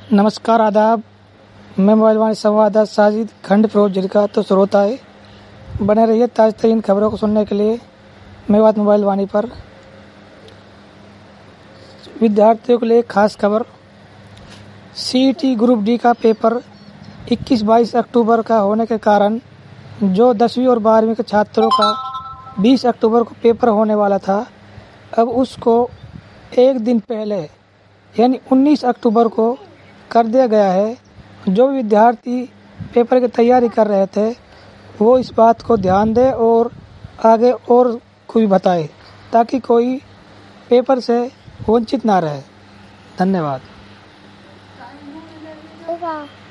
नमस्कार, आदाब। मैं मोबाइल वाणी संवाददाता साजिद खंड फिरोजपुर का तो श्रोता है। बने रहिए ताज़ा तरीन खबरों को सुनने के लिए मेवात मोबाइल वाणी पर। विद्यार्थियों के लिए खास खबर। सीईटी ग्रुप डी का पेपर 21-22 अक्टूबर का होने के कारण जो 10वीं और 12वीं के छात्रों का 20 अक्टूबर को पेपर होने वाला था, अब उसको एक दिन पहले यानी 19 अक्टूबर को कर दिया गया है। जो विद्यार्थी पेपर की तैयारी कर रहे थे वो इस बात को ध्यान दें और आगे और कोई बताए ताकि कोई पेपर से वंचित ना रहे। धन्यवाद।